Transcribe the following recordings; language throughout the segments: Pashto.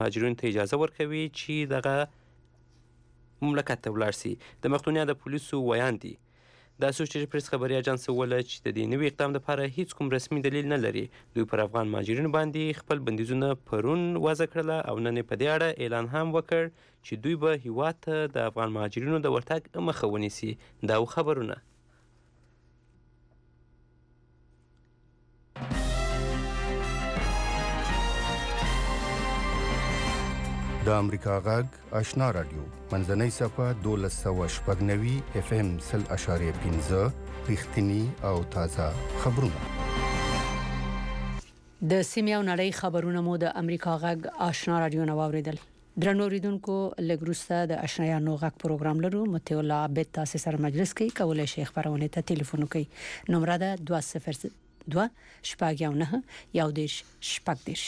مهاجرینو ته اجازه ورکوي چې دغه مملکت ته ولاړ سي. د مقدونیا د پولیسو ویان دي د اسوسییټډ پریس خبري اژانس وویل چې د دې نوي اقدام لپاره هیڅ کوم رسمي دلیل نه لري. دوی پر افغان مهاجرینو باندې خپل بندیزونه پرون وضع کړله او نن یې په دې اړه اعلان هم وکړ چې دوی به هیواد ته د افغان مهاجرینو د ورتګ مخه ونیسي. دا خبرونه د امریکا غږ آشنا رادیو منځنۍ صفحه 1290 FM 0.5 رښتینی او تازه خبرونه. د سیمې او نړۍ خبرونه مو د امریکا غږ آشنا رادیو نو اوریدل. درنو اوریدونکو لګروسته د آشنایانو غږ پروګرام لرو. متولا عبد تاسو سره مجلس کې کولای شي خبرونه ته ټلیفون وکړئ. نمبر ده 202 شپږ یو دیش شپږ دیش.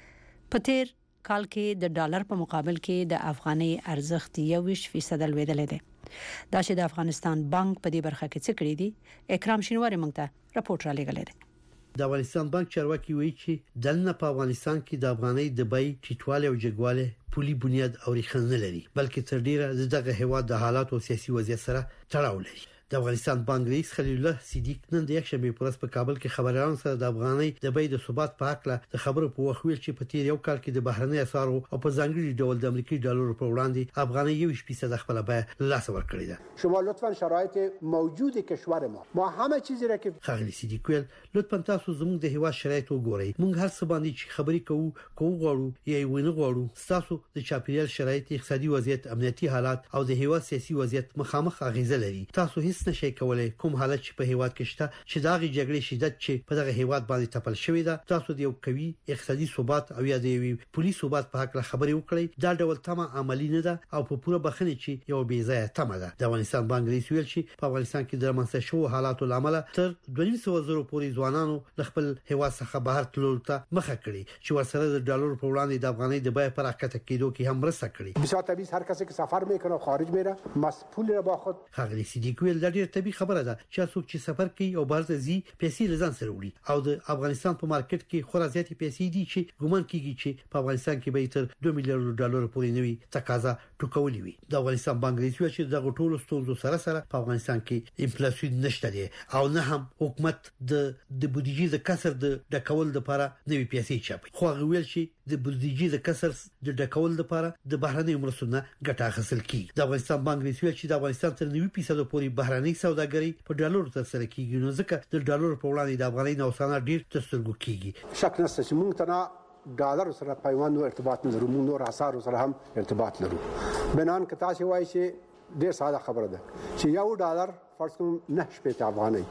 پتیر کال کې د ډالر په مقابل کې د افغاني ارزښت 21% لوړېدل دي. دا چې د افغانستان بانک په دې برخه کې څه کړی دي اکرام شینواری موږ ته راپورټ را لېږلی دی. د افغانستان بانک چارواکي وایي چې دلته په افغانستان کې د افغاني د بای ټیټواله او جګواله پولي بنیاد او ریښه نه لري بلکې تر ډیره دغه هیواد د حالات او سیاسي وضعیت سره تړاو لري. د افغانستان بانک رئیس خلیل الله صدیق نن د یک شنبه پر ورځ په کابل کې خبريالانو سره د افغاني د بای د ثبات په اړه د خبرو په وخت ویل چې په تیر یو کال کې د بهرنۍ اسعارو او په ځانګړي ډول د امریکایي ډالرو په وړاندې افغاني 21% خپل بای لاس ورکړی ده. شما لطفا شرایط موجود کشور ما همه چیزی را که خلیل صدیق ویل لطفا تاسو زموږ د هیوا شرایط وګورئ. موږ هر څه باندې چې خبرې کوو غواړو یا ونه غواړو تاسو د چاپیریال شرایط اقتصادي وضعیت امنیتي حالات او د هیوا سیاسي وضعیت مخامخ اغیزه لري. تاسو هیڅ نشئ کولای کوم حالت چې په هیواد کې شته چې داغي جګړې شدت چې په دغه هیواد باندې تپل شوې ده تاسو د یو قوي اقتصادي ثبات او یا د پولیس ثبات په حق خبرې وکړئ. دا ډول تمه عملی نه ده او په پوره بخنه چې یو بې ځای تمه ده. د افغانستان بانک رئیس ویل چې په افغانستان کې د رامنځته شوو حالاتو لامل تر 200,000 پورې ځوانانو د خپل هیواد څخه بهر تللو ته مخه کړې چې ورسره د ډالر په وړاندې د افغاني د بیه پر حرکت کېدو کې هم مرسته کړې. بسیار طبیعي هر کسی که سفر میکنه خارج میره مسئول را با خود خغلی صدیق ویل د ډیر طبيعي خبره ده چې څوک چې سفر کوي او بهر ته ځي پیسې لزان سره وړي او د افغانستان په مارکیټ کې خورا زیاتې پیسې دي چې ګومان کیږي چې په افغانستان کې به تر 2 میلیارډ ډالر پورې نوي تقاضا ټکولې وي. د افغانستان بانک رئیس ویل چې د ټولو ستونزو سره په افغانستان کې انفلیسیون نشته دی او نه هم حکومت د بودیجې د کسر د ډکول لپاره نوي پیسې چاپي. خو هغه ویل چې د بودیجې د کسر د ډکول لپاره د بهرنۍ مرستو نه ګټه حاصل کیږي. د افغانستان بانک رئیس ویل چې د افغانستان تر 90% پورې بهرنۍ سوداګري په ډالرو ترسره کیږي نو ځکه د ډالر په وړاندې د افغاني نوسانه ډیر ترڅرګو کیږي. شک نشته چې موږ ته ډالر سره پیوند او ارتباط نه لرو. موږ نور اسعار سره هم ارتباط لرو. بنان که تاسو وایي چې ډیر ساده خبره ده چې یو ډالر فرض کوم 9 افغاني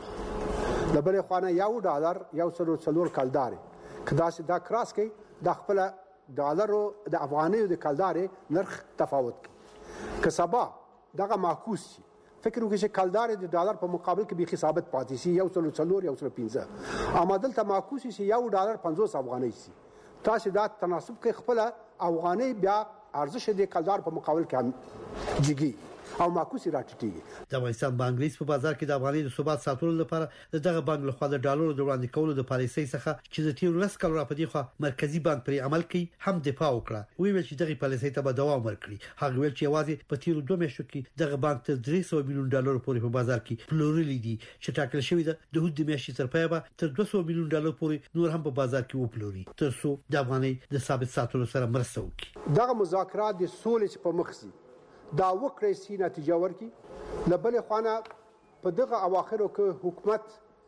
د بل خوانه یو ډالر یو څلور کلداري کدا چې دا کراس کوي د خپل ډالر او د افغاني او د کلداري نرخ تفاوت کوي. که سبا دغه معکوس شي فکر وکړئ چې کلدار د ډالر په مقابل کې به ثابت پاتې شي یو څلور یو 15 اما دلته معکوس شي یو ډالر 50 افغاني شي. تاسو دا تناسب کې خپل افغاني بیا ارزش د کلدار په مقابل کې هم جګي او معکوس راټیټي. د افغانستان بانک رئیس په بازار کې د افغاني د ثبات ساتلو لپاره دغه بانک له خوا د ډالرو د وړاندې کولو د پالیسۍ څخه چې د تیر لس کال راپدې خو مرکزی بانک پر عمل کوي هم دفاع وکړه. ویل چې دغه پالیسۍ ته به دوام ورکړي. هغه ویل چې یوازې په تیر 2 میاشتو کې دغه بانک ته 300 میلیون ډالر پورې په بازار کې پلورلي دي چې ټاکل شوی ده د هود میاشتې تر پایه به تر 200 میلیون ډالر پورې نور هم په بازار کې وپلوري تر څو د افغاني د ثابت ساتلو سره مرسته وکړي. دغه مذاکرات د سولې په مخ سي دا وکړې سي نتیجه ورکړي. لبل خوانه په دغه اواخرو کې حکومت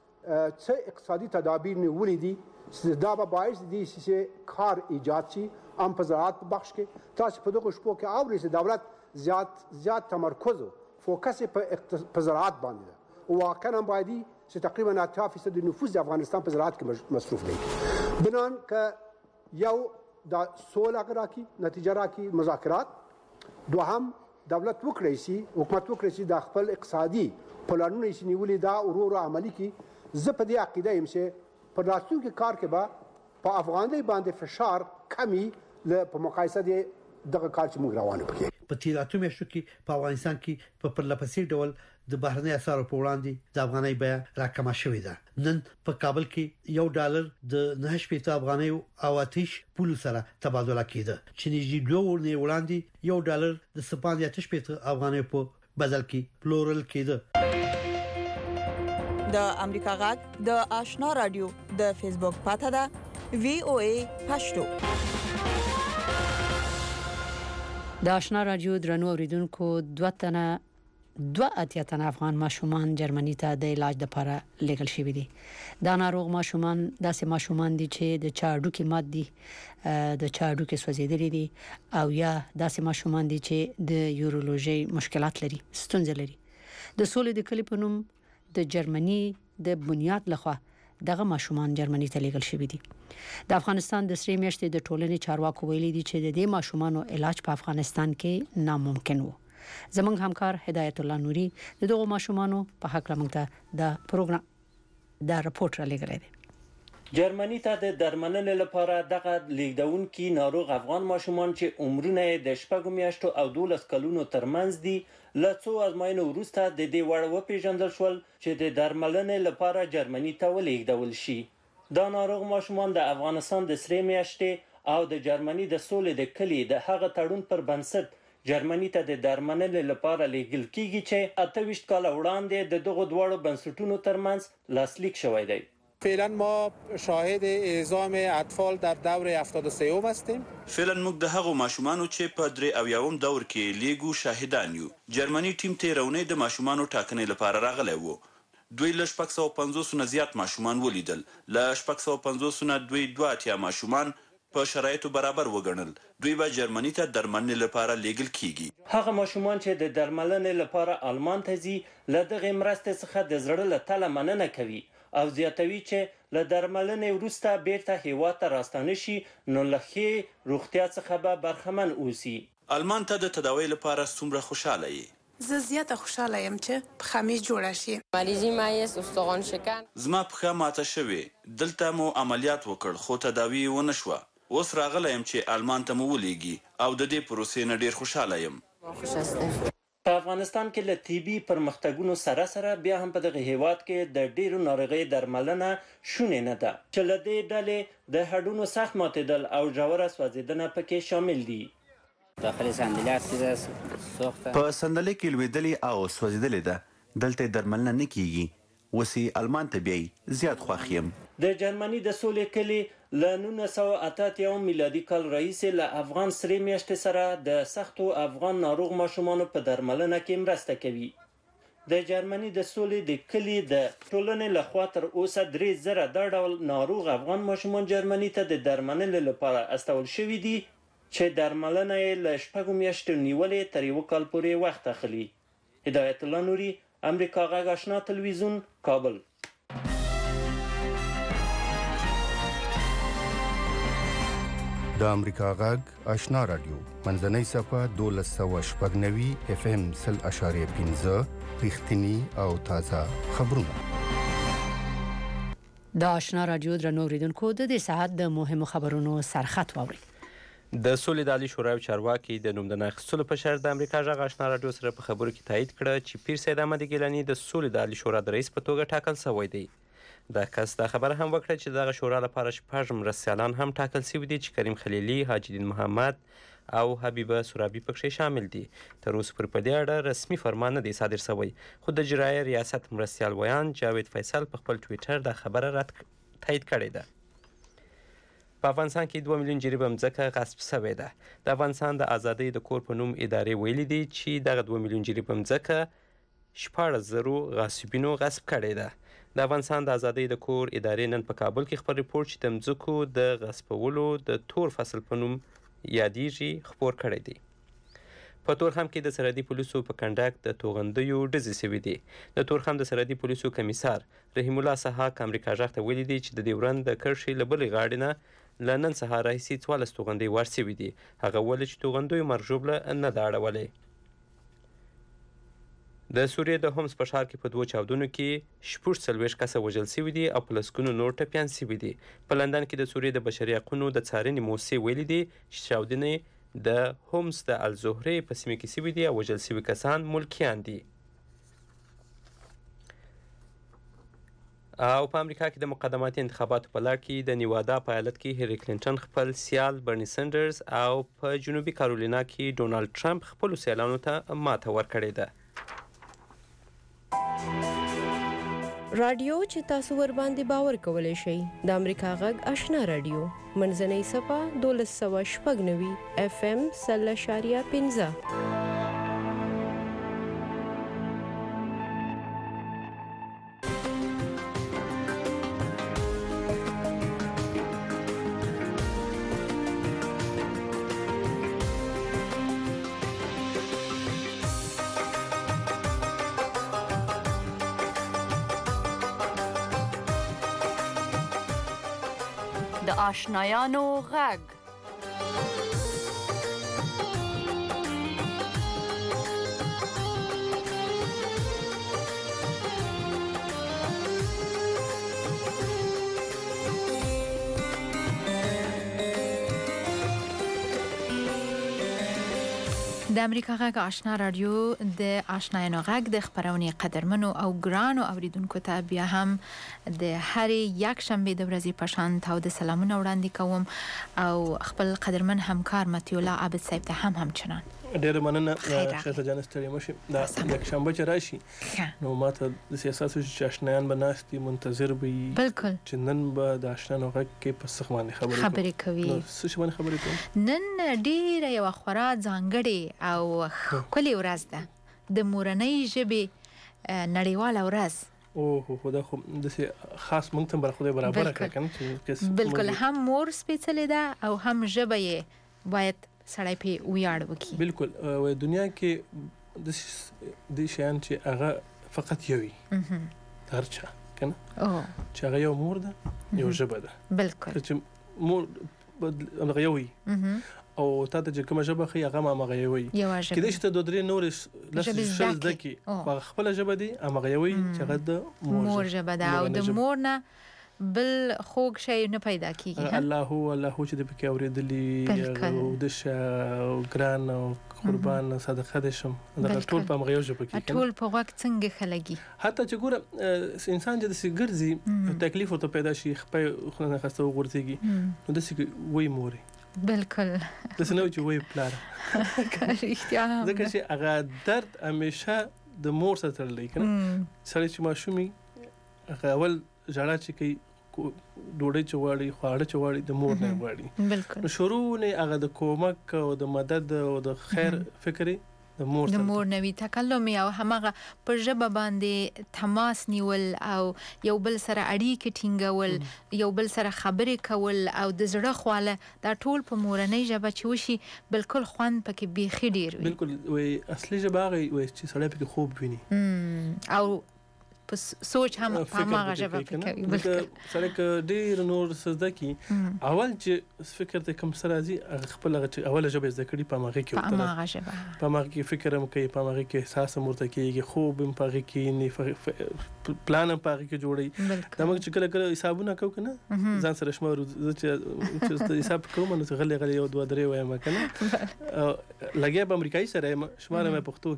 څه اقتصادي تدابیر نیولې دي چې دا به باعث دي چې کار ایجاد شي ام په زراعت بخش کې تاسو په دغه شپو کې اوري چې دولت زیات تمرکز او فوکس په زراعت باندې او واقعا باندې چې تقریبا 80% د نفوس د افغانستان په زراعت کې مصروف دي. بنان ک یو د سولې راکی نتیجه راکی مذاکرات دوهم دولت وکړي سي حکومت وکړي سي د خپل اقتصادي پلانونه یې نیولې دا ورو عملی کې زه په دې عقیده یم چې په راتلونکي کار کې به په افغانۍ باندې فشار کمی په مقایسه د دغه کار چې موږ روانه پکې په تیر اته میاشتو کې په افغانستان کې په پرلپسې ډول د بهرنۍ اسعارو په وړاندې د افغانۍ بیه راکمه شوې ده. نن په کابل کې $1 د 9.8 افغانۍ او آتش پول سره تبادله کیده چې نږدې 2 ورځې وړاندې $1 د 8.8 افغانۍ په بدل کې پلورل کیده. د امریکا غږ د آشنا رادیو د فیسبوک پاته ده VOA پښتو. د آشنا رادیو درنو اوریدونکو 2 اتیا افغان ماشومان جرمني ته د علاج لپاره لیږل شوي دي. دا ناروغ ماشومان داسې ماشومان دي چې د چاړو کې مات دي، د چاړو کې سوځېدلي دي او یا داسې ماشومان دي چې د یورولوژي مشکلات لري، ستونزې لري. د سولې د کلی په نوم د جرمني د بنیاد لخوا دغه ماشومان جرمني ته لیږل شوي دي. د افغانستان د سری میاشتې د ټولنې چارواکو ویلي دي چې د دې ماشومانو علاج په افغانستان کې ناممکن وو. زمونږ همکار هدایت الله نوري دغه ماشومانو په حق لمنځه د پروګرام د راپورټ را لګړی دی. جرمني ته د درملنې لپاره دغه لیږدونکي ناروغ افغان ماشومان چې عمرونه د 6 میاشتو او 12 کلونو ترمنځ دي له څو ازموینو وروسته د دې وړ وپیژندل شول چې د درملنې لپاره جرمني ته ولېږدول شي. دا ناروغ ماشومان د افغانستان د سری میاشتې او د جرمني د سولې د کلی د هغه تړون پر بنسټ جرمني ته د درملنې لپاره لیږل کیږي چې 28 کال وړاندې د دغه دوه بنسټونو ترمنځ لاسلیک شوی دی. فعلا ما شاهد اعزام اطفال در دور 73 هستیم. فعلا موږ د هغو ماشومانو چې په 93 دور کې لیګو شاهدان یو. جرمني ټیم ته رونې د ماشومانو ټاکنې لپاره راغلی وو. دوی له 650 نه زیات ماشومان ولیدل. له 650 نه دوی 2 ماشومان په شرایطو برابر وګڼل. دوی به جرمني ته درملنې لپاره لیږل کیږي. هغه ماشومان چې د درملنې لپاره آلمان ته ځي له دغه مرستې څخه د زړه له تله مننه کوي او زیاتوي چې له درملنې وروسته بیرته هیواد ته راستانه شي نو له ښې روغتیا څخه به برخمن اوسي. آلمان ته د تداوی لپاره څومره خوشاله یې؟ زه زیاته خوشاله یم چې پښه مې جوړه شي. مریضي مایس استخوان شکن. زما پښه ماته شوې. دلته مو عملیات وکړ خو تداوی ونه شوه. اوس راغلی یم چې آلمان ته مو ولیږي او د دې پروسې نه ډیر خوشاله یم. په افغانستان کې له طبي پرمختګونو سره سره بیا هم په دغه هیواد کې د ډیرو ناروغیو درملنه شونې نه ده چې له دې ډلې د هډونو سخت ماتېدل او ژوره سوځېدنه پکې شامل دي. داخل صندلیات سوخته په صندلۍ کې لوېدلې او سوځېدلې ده. دلته درملنه نه کیږي. وسې آلمان ته بیایي. زیات خوښ یم. د جرمني د سولې کلی له 1988 میلادي کال راهیسې له افغان سری میاشتې سره د سختو افغان ناروغ ماشومانو په درملنه کې مرسته کوي. د جرمني د سولې د کلی د ټولنې لخوا تر اوسه 3000 دا ډول ناروغ افغان ماشومان جرمني ته د درملنې لپاره استول شوي دي چې درملنه یې له 6 میاشتو نیولې تر 1 کال پورې وخت اخلي. هدایت الله نوري، امریکا غږ آشنا تلویزیون، کابل. د امریکا غږ آشنا رادیو منځنۍ صفه 1290 FM 0.5 رښتینی او تازه خبرونه. د آشنا رادیو درنو اوریدونکو د دې ساعت د مهمو خبرونو سرخط واوري. د سولې د عالی شورا چارواکي د نومدن اخیستلو په شرط د امریکا غږ آشنا رادیو سره په خبرو کې تایید کړه چې پیر سید احمد ګیلاني د سولې د عالی شورا د رئیس په توګه ټاکل شوی دی. دا کس دا خبره هم وکړه چې دغه شورا لپاره 6 مرستیالان هم ټاکل شوي دي چې کریم خلیلي، حاجی الدین محمد او حبیبه سورابي پکې شامل دي. تر اوسه پر په دې اړه رسمي فرمان نه دی صادر شوی، خو د اجرایه ریاست مرستیال ویان جاوید فیصل په خپل ټویټر دا خبره تایید کړې ده. په افغانستان کې 2 میلیون جریبه ځمکه غصب شوې ده. د افغانستان د ازادۍ د کور په نوم ادارې ویلي دي چې دغه 2 میلیون جریبه ځمکه 14,000 غاصبینو غصب کړې ده. د افغانستان د ازادۍ د کور ادارې نن په کابل کې خپل ریپورت چې د ځمکو د غصبولو د تور فصل په نوم یادېږي خپور کړی دی. په تورخم کې د سرحدي پولیسو په کنډک د توغندیو ډزې شوي دي. د تورخم د سرحدي پولیسو کمیسار رحیم الله سحاق امریکا غږ ته ویلي دي چې د ډیورند د کرښې له بلې غاړې نه له نن سهار راهیسې 14 توغندۍ وار شوي دي. هغه وویل چې توغندیو مرژوبله نه ده اړولې. د سوریې د هومس په ښار کې په 2 چاودنو کې 46 کسه وژل شوي دي او په لسګونو نور ټپیان شوي دي. په لندن کې د سوریې د بشري حقونو د څارنې موسسې ویلي دي چې چاودنې د هومس د الزهرې په سیمه کې سوي دي او وژل سوي کسان ملکیان دي. او په امریکا کې د مقدماتي انتخاباتو په لړ کې د نیوادا په ایالت کې هیلری کلینټن خپل سیال برني سندرز او په جنوبي کارولینا کې ډونالډ ټرمپ خپلو سیالانو ته ماته ورکړې ده. رادیو چې تاسو ور باندې باور کولای شئ د امریکا غږ آشنا رادیو منځنۍ صفه 1290 FM 0.15. د آشنایانو غږ. د امریکا غږ آشنا رادیو د آشنایانو غږ د خبرونې قدرمنو او ګرانو اوریدونکو ته بیا هم د هر یک شنبه د ورځې په شان تاو د سلامونه وړاندې کوم او خپل قدرمن همکار متي الله عابد صاحب ته هم همچنان ډېر مننه ښه جان ستړي مشي دا یک شنبه چې راشي نو ماته د سیاست چې آشنایان به ناستي منتظر وي بالکل چې نن به د آشنایانو غږ کې په څه باندې خبرې کوي څه باندې خبرې کوي. نن ډېره یو خورا ځانګړې او ښکلې ورځ ده د مورنۍ ژبې نړیواله ورځ. اوه خدا خو د خاص مونږ ته برخه برابر کړه بالکل هم مور سپیڅلې ده او هم ژبه یې باید سړی په ویاړ وکړي. بالکل و دنیا کې د شیان چې هغه فقط یوي هر چا کنه چې هغه یو مور ده یو ژبه ده بالکل چې مور هغه یوي او تا ته کومه ژبه خي هغه هغه یوي کله چې ته دوه درې نور لږ زدکی په خپل ژبه دي هغه یوي چې هغه د مور ژبه ده او د مور نه بل خوږ شی نه پیدا کیږي. الله چې د پکې اوریدلی او د ګران او قربان صدقه دې شم دا ټول په مغیو ژبه کې ټول په وخت څنګه خلګي حتی چې ګوره انسان چې د سګرزي تکلیف ورته پیدا شي خپل خلنه خسته وګرځيږي نو د سګ وای موري بالکل د سنو چې وای پلار اختیار ځکه چې هغه درد همیشه د مور سره تړلی کنه سړی چې ماشومي هغه اول ژړا چې کوي ډوډۍ چواړي خواړه چواړي د مور نه غواړي بالکل شروع نه هغه د کومک او د مدد او د خیر فکرې د مور نوي تکلم او همغه پر ژبه باندې تماس نیول او یو بل سره اړیکې ټینګول یو بل سره خبرې کول او د زړه خواله دا ټول په مورنۍ ژبه چې وشي بالکل خوند پکې بیخي ډیر وي. بالکل وای اصلي ژبه هغه وای چې سړی پکې خوب ویني او په سوچ هم په هغه ژبه کوي. بالکل سره ک ډیر نور سزده کی اول چې فکر ته کم سره ازي خپل غټ اول ژبه زده کړي په هغه کې په هغه ژبه په هغه کې فکر هم کوي په هغه کې احساس مرته کیږي خوب هم په هغه کې نه پلان په هغه کې جوړي دا موږ چې کله حسابونه کوو کنه ځان سره شمار چې حساب کوم نو غلې یو دوه درې وایم کنه لګیا په امریکایي سره شمار مې پښتو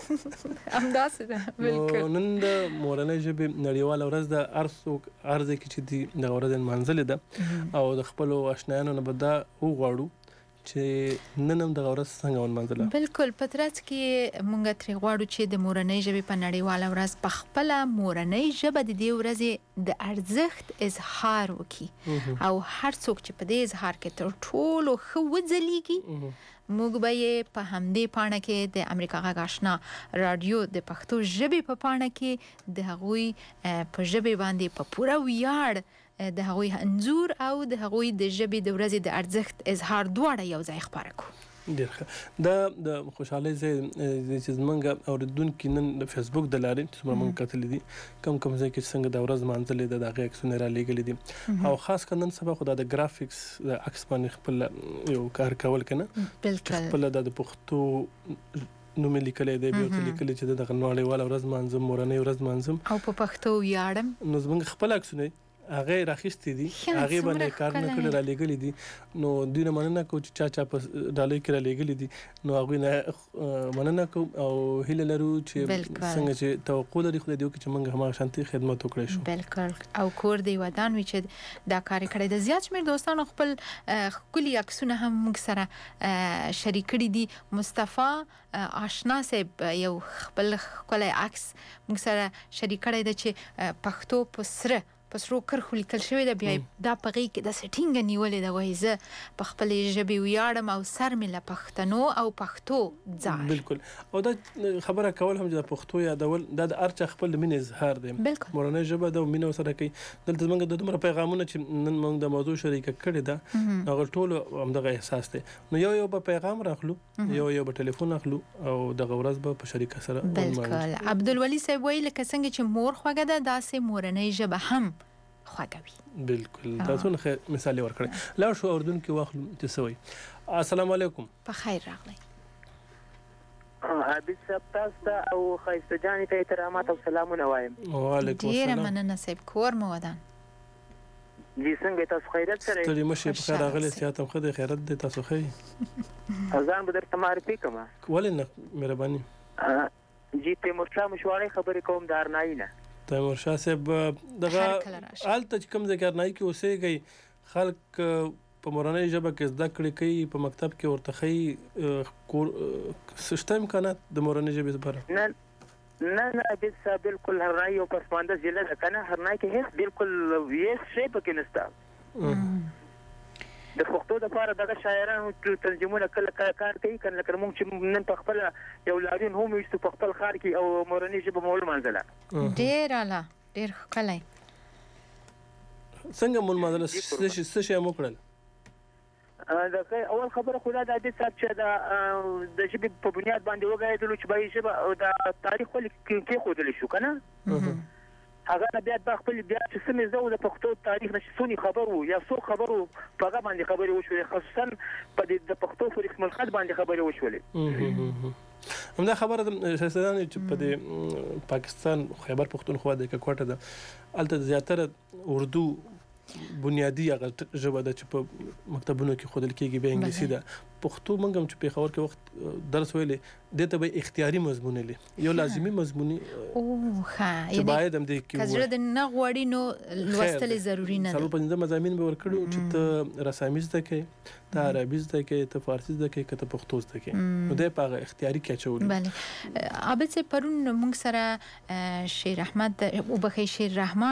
کې همداسې ده. بالکل نن د مورنۍ ژبې نړیواله ورځ د ارزه کې چې د ورځ منځل ده او د خپل آشنایانو نه بدا وغواړو چې نن هم د ورځ څنګه ونمنځله. بالکل پترات کې مونږ ترې غواړو چې د مورنۍ ژبې په نړیواله ورځ په خپل مورنۍ ژبه د دې ورځې د ارزښت اظهار وکړي او هر څوک چې په دې اظهار کې تر ټولو ښه وځلیږي موږ به په همدې پاڼه کې د امریکا غږ آشنا رادیو د پښتو ژبې په پاڼه کې د هغوی په ژبې باندې په پوره ویاړ د هغوی انځور او د هغوی د ژبې د ورځې د ارزښت اظهار دواړه یو ځای خبره کوو. ډیر ښه دا د خوشحالۍ چې زمونږ اوریدونکو نن د فیسبوک د لارې چې موږ کتلې دي کم ځای کې څنګه د ورځ مانځلې د هغه عکسونه را لېږلي دي او خاص کنن سبا خو د ګرافیکس د عکس باندې خپل یو کار کول کنه بالکل خپل د پښتو نو مې لیکلې دی بیا لیکلې چې د نړیواله ورځ مانځم مورنۍ ورځ مانځم او په پښتو ویاړم نو زمونږ خپل عکسونه هغه راخستې دي هغه باندې کار نه کړی را لګلې دي نو دوی نه مننه کو چې چا په ډالۍ کې را لګلې دي نو هغه نه مننه کو او هیله لرو چې څنګه چې توقع لري خو دې چې موږ هم شانتي خدمت وکړو شو بالکل او کور دی ودان وی چې دا کار کړی د زیات شمیر دوستانو خپل کلی عکسونه هم موږ سره شریک کړي دي مصطفی آشنا صاحب یو خپل کلی عکس موږ سره شریک کړی دی چې پښتو پسرو کرخو لیکل شوی دا بیا دا پغی کې د سټینګ نیولې دا وایي زه په خپل ژبه ویاړم او سر مې له پښتنو او پښتو ځای بالکل او دا خبره کول هم د پښتو یادول د ارچ خپل مين اظهار دی مورنۍ ژبه د مين سره کوي دلته موږ د دومره پیغامونه چې نن موږ د موضوع شریک کړی دا هغه ټول همدغه احساس دی نو یو به پیغام راخلو یو به ټلیفون اخلو او د غورز به په شریک سره بالکل عبدالولی صاحب ویل څنګه چې مور خوګه ده داسې مورنۍ ژبه هم خواږوي بالکل تاسو نه مثال ورکړئ لا شو اردن کې واخلو چې سوي السلام علیکم په خیر راغلی عابد صاحب تاسو او خایسته جانې ته احترامات او سلامونه وایم وعلیکم السلام ډیر مننه صاحب کور مو ودان جی څنګه تاسو خیرت سره ستړي مشه په خیر راغلی سیاست هم خدای خیرت دې تاسو خی ځان به درته معرفي کوم ولې نه مهرباني جی تیمور شاه مشواري خبرې کوم د ارنای نه تیمور شاه صاحب دغه آلته کوم ذکر نه کی اوسېږي خلک په مورنۍ ژبه کې زده کړې کوي په مکتب کې ورته خي سیستم کنه د مورنۍ ژبې لپاره نه بالکل هرنای او پسمانده ضلع ده کنه هرنای کې هیڅ بالکل هیڅ شی پکې نشته د پښتو د لپاره دغه شاعرانو ترجمهونه کله کار کوي کنه لکه موږ چې نن په خپل یو لاریون هم یو په خپل خار کې او مورنۍ ژبه مول منځله ډیر اعلی ډیر ښکلی څنګه مول منځله څه شی مو کړل دا اول خبره خو دا د صاحب چې د ژبې په بنیاد باندې وګایدلو چې به ژبه او د تاریخ کې خودل شو کنه هغه بیا د خپل بیا چې سمې زو د پښتو تاریخ نشي سونی خبرو یا څو خبرو په هغه باندې خبرې وشولې خصوصا په د پښتو فریق ملخد باندې خبرې وشولې همدا خبره د شهزادان چې په پاکستان خیبر پښتونخوا د کوټه ده الته زیاتره اردو بنیادی هغه ژبه ده چې په مکتبونو کې خودل کېږي به انګلیسي ده پښتو موږ هم چې په خبر کې وخت درس ویلې دته به اختیاري مضمون لې یو لازمي مضمون او ښه چې باید هم دې کې کزړه د نه غوړي نو لوستل ضروری نه سبب پنځه مضامین به ورکړو چې ته رسامي زده کې ته عربي زده کې ته فارسي زده کې ته پښتو زده کې نو دې په اختیاري کې چول بله عابد سے پرون موږ سره شیر احمد او بخي شیر رحمان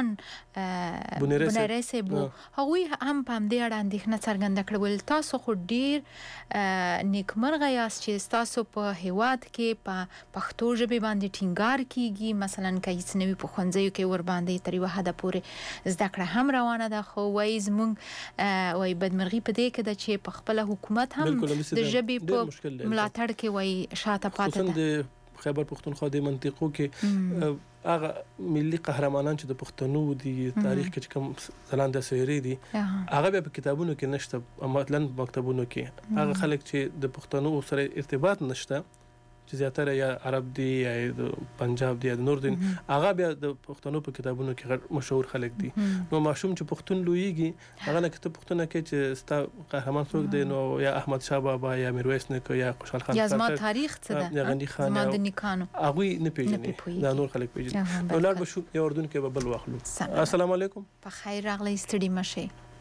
بنيري سيبو هغوی هم په دې اړه اندېښنه څرګنده کړل تاسو خو ډیر نیکمرغه یاست چې تاسو په هیواد کې په پښتو ژبه باندې ټینګار کیږي مثلا کایڅ نوی په خونځیو کې ور باندې تر یو حد پورې زده کړه هم روانه ده خو وایي زموږ وایي بدمرغي په دې کې ده چې په خپل حکومت هم د ژبې په ملاتړ کې وایي شاته پاتې ده خیبر پښتونخوا د منطقو کې هغه ملي قهرمانان چې د پښتنو دي تاریخ کې کوم ځلانده سیري دي هغه په کتابونو کې نشته مثلا مکتبونو کې هغه خلک چې د پښتنو سره ارتباط نشته چې زیاتره یا عرب دي یا پنجاب دي یا نور دي هغه بیا د پښتنو په کتابونو کې مشهور خلک دي نو ماشوم چې پښتون لویږي هغه نه کتاب پښتون کې چې ستا قهرمان څوک دی نو یا احمد شاه بابا یا میرویس نیکه یا خوشحال خان یا زما تاریخ څه ده یا غنی خان زما د نیکانو هغه نه پیژني دا نور خلک پیژني نو لار بشو یا اردن کې به بل واخلو السلام علیکم په خیر راغلی ستړي مشه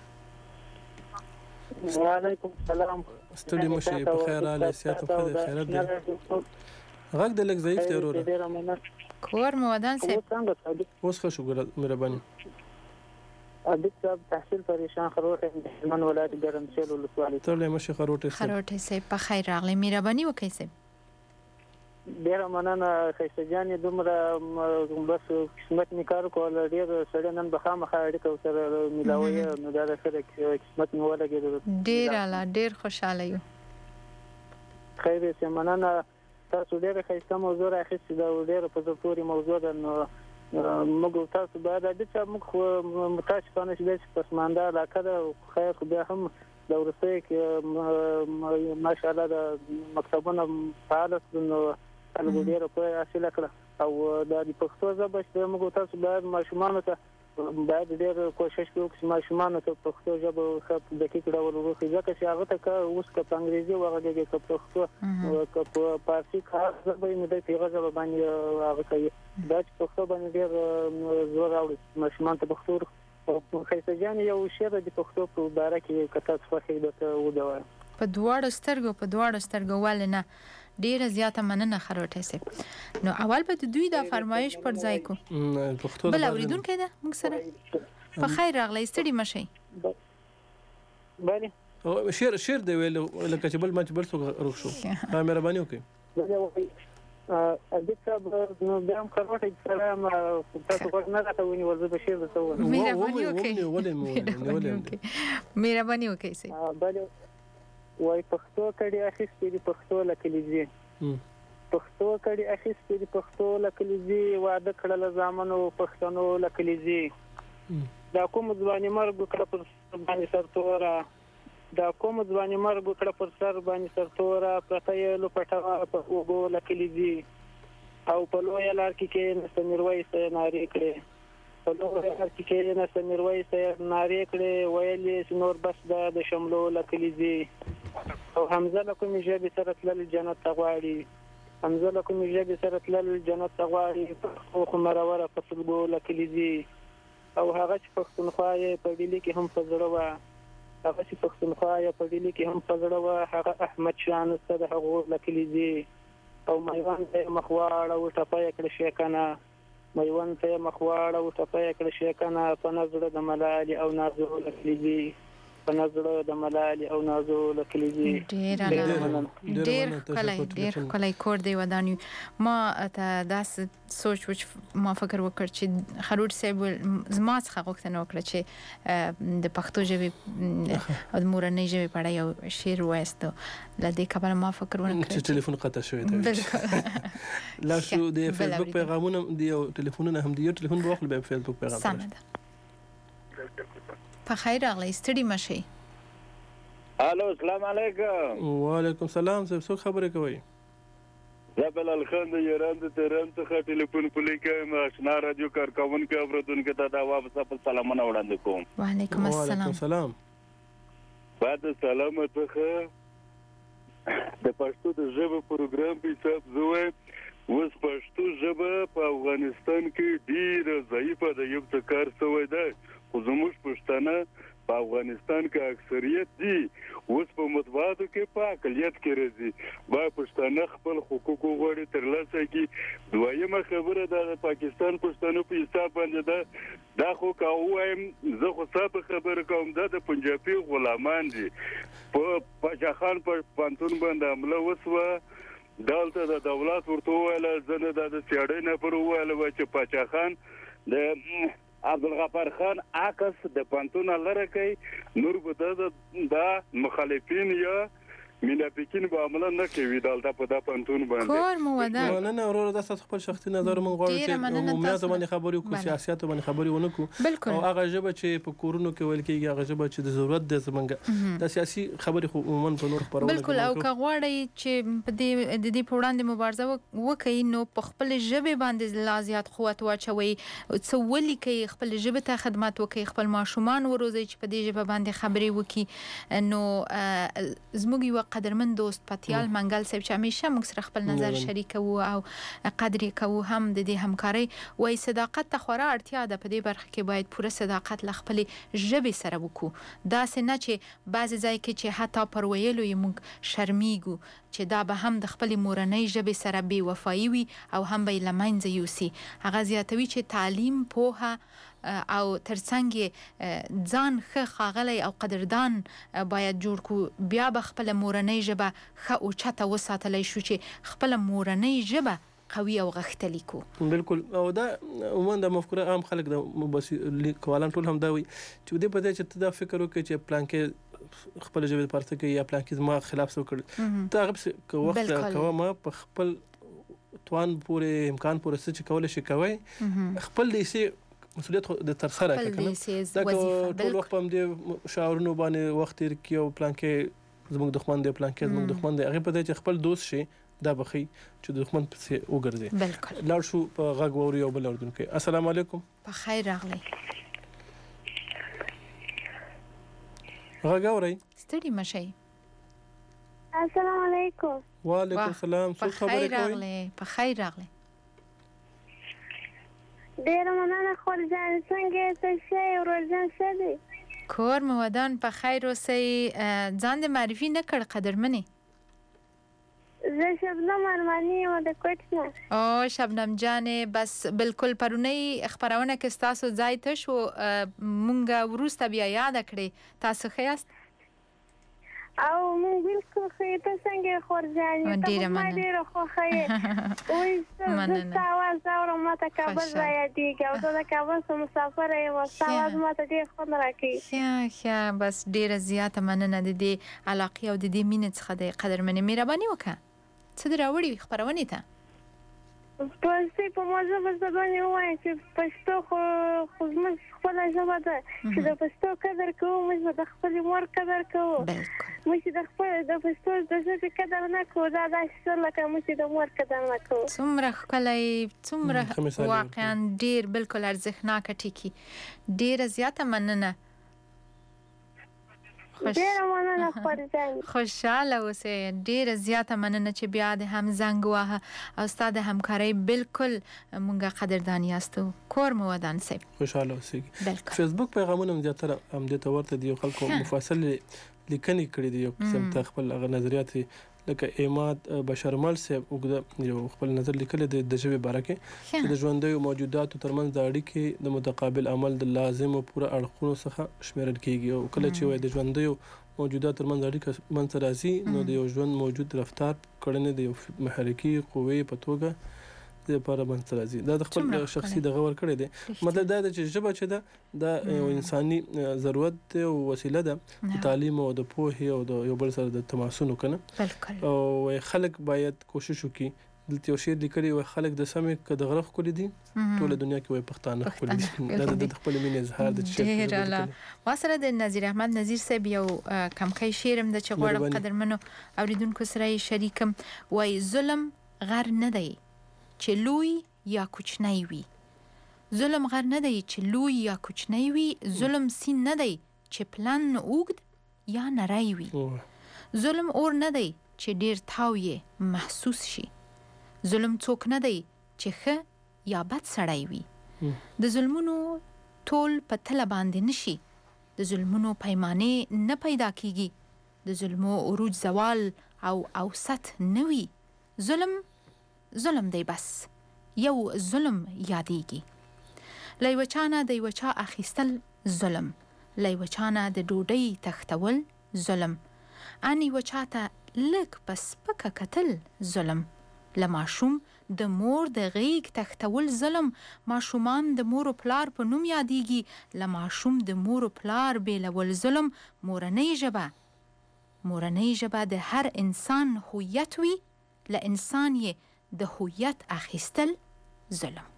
وعلیکم السلام ستړي مشه په خیر راغلی سیاست خو د خیرت دی غږ د لږ ضعیف دی ورور کور مو ودان سي اوس ښه شو مهرباني عابد صاحب تحصیل پریشان خروټه من ولایت ګرمسیل ولسوالۍ ته له مشه خروټه سي په خیر راغلی مهرباني وکړئ سي ډیر مننه خیسته جانې دومره بس قسمت می کار کول ډیر سړی نن بخامخه اړیکه سره ملاوي نو دا سره قسمت می ولګي ډیر اعلی ډیر خوشاله یو خیر سي مننه تاسو ډیر خیسته موضوع راخیستې دا ډیر په پوري موضوع ده نو موږ تاسو باید د څه موږ متاسفانه چې پسمانده علاقه ده خیر خو بیا هم د ورسې کې ماشاءالله د مکتبونو فعال نو خلکو ډیر په اصله کړه او د پښتو ژبه چې موږ تاسو باید ماشومان ته باید ډېر کوشش وکړو چې ماشومانو ته پښتو ژبه ښه دقیق ډول وروښیي ځکه چې هغه ته که اوس که په انګریزي وغږېږي که پښتو که په فارسي که هر ژبه یې نو دی په هغه ژبه باندې هغه کوي دا چې پښتو باندې ډېر زور راوړي ماشومان ته پښتو ښایسته جان یو شعر د پښتو په باره کې که تاسو خوښ یې درته وډوایم په دواړو سترګو ولې نه ډیره زیاته مننه خروټی صاحب نو اول به د دوی د فرمایش پر ځای کو بل اوریدونکو ده موږ سره په خیر راغلی ستړي مشي بله شیر دی ویل لکه چې بل ما چې بل څوک روښ شو مهرباني وکړئ اجازه صاحب نو بیا هم خروټی سلام تاسو کوم نه راته ونی ورزه بشیر د تو مهرباني وکړئ مهرباني وکړئ سي بله وای پښتو کړي اخیستې دي پښتو لکلیزي پښتو کړي اخیستې دي پښتو لکلیزي واده کړل زامنو پښتنو لکلیزي دا کوم ځواني مرګ کړه پر باندې سرتورا دا کوم ځواني مرګ کړه پر سر باندې سرتورا پرته یې لو پټه په وګو لکلیزي او په لوی لار کې نستمیروي سره ناری کړي په لوی لار کې نستمیروي سره ناری کړي ویلې نور بس د شملو لکلیزي او حمزه لکم جبی سره تلل جنت تغواړي حمزه لکم جبی سره تلل جنت تغواړي خو مروره په سلګو لکلیزي او هغه چې پښتونخوا یې په ډیلی کې هم فزړه وا هغه چې پښتونخوا یې په ډیلی کې هم فزړه وا هغه احمد شاه سره هغه لکلیزي او میوان ته مخواړه او ټپه کړ شیکنه میوان ته مخواړه او ټپه کړ شیکنه په نظر د ملال او نازو لکلیزي په نظر د ملال او نازو لکلیزي ډېر کله کور دی ودانی ما ته داس سوچ ما فکر وکړ چې خروټ صاحب زما څخه غوښتنه وکړه چې د پښتو ژبې او د مورنۍ ژبې په اړه یو شعر وایستو لدې کبل ما فکر وکړ چې ټلیفون قطع شوی دی بالکل لا شو د فیسبوک پیغامونه دی او ټلیفونونه هم دی ټلیفون به واخلې به فیسبوک پیغام سم په خیر راغلی ستړي مشي الو السلام علیکم وعلیکم السلام څه خبرې کوي زبل الخند یران د تهران څخه ټلیفون پلی کوم آشنا رادیو کارکونکو اوردونکو ته دا واپس سلامونه وړاندې کوم وعلیکم السلام بعد سلام ته د پښتو د ژبې پروګرام په حساب زوی اوس پښتو ژبه په افغانستان کې ډیره ضعیفه ده یو څه کار شوی دی خو زموږ پښتانه په افغانستان کې اکثریت دي اوس په مطبوعاتو کې په اقلیت کې راځي با پښتانه خپل حقوق غواړي ترلاسه کړي دویمه خبره ده د پاکستان پښتنو په حساب باندې دا خو کاوایم زه خو صاحب خبره کوم د پنجابي غلامان دي په پاچاخان په پانتون باندې حمله وسوه دالته د دولت ورته ویل زنه د سیاړې نه پر ویل چې پاچاخان د عبدالغفار خان عکس د پانتون لره کوي نور به دا مخالفین یا منافقین به عمل نه کوي دلته په دا پانتون باندې کور مو ودا نه ورور د تاسو خپل شخصي نظر مونږ غواړو چې عمومیت باندې خبرې وکړو سیاست باندې خبرې ونکړو او هغه ژبه چې په کورونو کې ویل کېږي هغه ژبه چې د ضرورت د زمونږ د سیاسي خبرې خو عموما په نور خبرونه بالکل او که غواړي چې په دې په وړاندې مبارزه وکړي نو په خپل ژبه باندې لا زیات قوت واچوي څه ولي کوي خپل ژبه ته خدمت وکړي خپل ماشومان وروزي چې په دې ژبه باندې خبرې وکړي نو زموږ قدرمن دوست پتیال منګل صاحب چې همیشه موږ سره خپل نظر شریک وو او قدرې کوو هم د دې همکاري وای صداقت ته خورا اړتیا ده په دې برخه کې باید پوره صداقت ل خپل ژبې سره وکړو دا څه نه چې بعضی ځای کې چې حتی پر ویلو یې موږ شرمیږو چې دا به هم د خپل مورنۍ ژبې سره بې وفایي وي او هم به یې له منځه یوسي هغه زیاتوي چې تعلیم پوهه او ترڅنګ ځان ښه ښاغلی او قدردان باید جوړ کړو بیا به خپل مورنۍ ژبه ښه اوچته وساتلی شو چې خپل مورنۍ ژبه قوي او غښتلي کو بالکل او دا عموما د مفکوره عام خلک د لیکوالان ټول هم دا وي چې دې په دې چې دا فکر وکړي چې پلانکې خپل ژبه پارته کوي یا پلانکې زما خلاف څه کړ دا غو وخت کوم په خپل توان پورې امکان پورې څه چې کول شي کوي خپل دې مسؤلیت د تر سره کوي دا ټول وخت هم د شاورونو باندې وخت تیر کیو پلانکې زموږ دښمن دی پلانکې زموږ دښمن دی هغه په دې چې خپل دوست شي دا بخي چې د دښمن په وګرځي بالکل لاړ شو په غږ ووري او بل اردن کې السلام علیکم په خیر راغلی غږ اورئ؟ ستړي مشئ. السلام علیکم. وعلیکم السلام. څه خبرې کوئ؟ په خیر راغلی. ډېره مننه خورجان. څنګه یې؟ څه شی ورځان ښه دی؟ کور مو ودان په خیر اوسئ. ځان دې معرفي نه کړ قدرمنې؟ زه شبنم ارماني یم د کوټ نه. او شبنم جانې بس بالکل پرونی خپرونه کې ستاسو ځای تش و، مونږ وروسته بیا یاد کړې. تاسو ښه یاست؟ او مونږ بالکل ښه یو. ته څنګه یې خورجان؟ ډېره مننه. ډېره خوښه یې. اوس زه ستا اواز اورم، ماته کابل رایادېږي او زه د کابل څخه مسافره یم. ستا اواز ماته ډېر خوند راکوي. ښه بس ډېره زیاته مننه د دې علاقې او د دې مینې څخه د قدرمنې. مهرباني وکړه څه دې راوړي خپرونې ته؟ پښتو په موضوع باندې ووایم چې پښتو خو زموږ خپله ژبه ده چې د پښتو قدر کوو. موږ به د خپلې مور قدر کوو. موږ چې د پښتو د ژبې قدر نه کوو، دا داسې څه لکه موږ چې د مور قدر نه کوو. څومره ښکلی، څومره واقعا ډېر بالکل ارزښتناکه ټکي. ډېره زیاته مننه. ډېره مننه خورجان. خوشحاله اوسئ. ډېره زیاته مننه چې بیا د هم زنګ واهه او ستا د همکارۍ بالکل مونږ قدردان یاستو. کور مو ودان صاحب. خوشحاله اوسئ. فیسبوک پیغامونه هم زیاتره همدې ته ورته دي. خلکو مفصل لیکنې کړي دي، یو قسم ته خپل نظریات لکه اماد بشرمل صاحب وګړه یو خپل نظر لیکلی د ژبې باره کې چې د ژوندیو موجوداتو ترمنځ د اړیکې د متقابل عمل د لازم او پوره اړخونو څخه شمیرل کیږي. او کله چې وایي د ژوندیو موجوداتو ترمنځ اړیکه منځته راځي، نو د یو ژوند موجود رفتار کړنې د یو محرکي قوې په توګه د لپاره منځته راځي. دا د خپل شخصي دغه ور کړی دی. مطلب دا دی چې ژبه چې ده دا یو انساني ضرورت دی او وسیله ده د تعلیم او د پوهې او د یو بل سره د تماسونو کنه. او خلک باید کوشش وکړي. دلته یو شعر لیکلی وي، خلک د سمې که د غره ښکلي دي، ټوله دنیا کې وایي پښتانه ښکلي دي. دا د خپلې مینې اظهار دی. ما سره د نظیر احمد نظیر صاحب یو کمکی شعر هم ده چې غواړم قدرمنو اوریدونکو سره یې شریکم. وایي ظلم غر نه دی چې لوی یا کوچنی وي. ظلم غر نه دی چې لوی یا کوچنی وي. ظلم سین نه دی چې پلن اوږد یا نری وي. ظلم اور نه دی چې ډیر تاو یې محسوس شي. ظلم څوک نه دی چې ښه یا بد سړی وي. د ظلمونو تول په تله باندې نشي. د ظلمونو پیمانې نه پیدا کیږي. د ظلمو عروج زوال او اوسط نه وي. ظلم دی بس یو ظلم یادېږي. له یوه چا نه د یوه چا اخیستل ظلم. له یوه چا نه د ډوډۍ تښتول ظلم. ان یوه چا ته لږ په سپکه کتل ظلم. له ماشوم د مور د غیږ تښتول ظلم. ماشومان د مور و پلار په نوم یادېږي. له ماشوم د مور و پلار بیلول ظلم. مورنۍ ژبه د هر انسان هویت وي. له انسان یې د هویت اخیستل ظلم.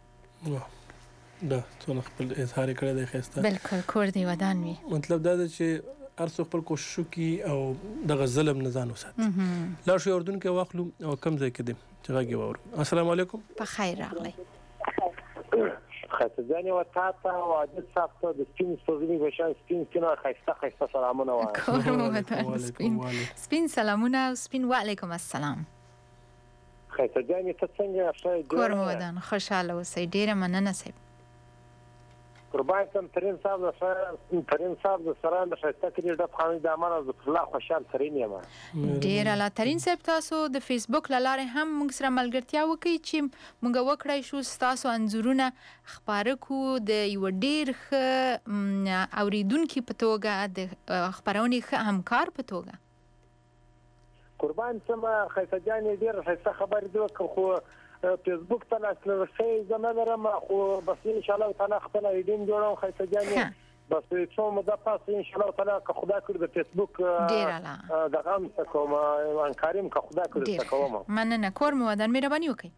دا څونه خپل اظهار کړی دی ښایسته. بالکل کور دی ودان وي. مطلب دا دی چې هر څوک خپل کوشش وکړي او دغه ظلم نه ځان وساتي. لاړ شو اردن کې واخلو او کم ځای کې دی چې غږ یې واورو. السلام علیکم. په خیر راغلی. خاطرجانې و تا ته او عادت صاحب ته د سپین سپوږمۍ په شان سپین ښایسته سلامونه وایم. کور مو ودان. سپین سلامونه او سپین وعلیکم السلام. خاطرجانې ته څنګه ښه؟ کور مو ودان. خوشحاله اوسئ. ډېره مننه صاحب. قربان ته ترين صاحب د سره د ښایسته کړي د خاني د امانه د الله خوشحال ترين یم. ډېر اعلی ترين صاحب تاسو د فیسبوک لاره هم موږ سره ملګرتیا وکړئ چې موږ وکړای شو تاسو انځورونه خبره کو د یو ډېر ښه اوریدونکو په توګه د خبرونې ښه همکار په توګه. قربان ته خاطرجانې ډېر ښایسته خبر دی خو فیسبوک ته لاسرسی زه نه لرم خو بس ان شاء الله تعالی خپل ایډین جوړوم خاطرجانې بس څو مده پس ان شاء الله تعالی که خدا کړ د فیسبوک دغه هم کوم انکاریم که خدا کړ کوم. مننه. کور مو ودان. مهرباني وکړئ.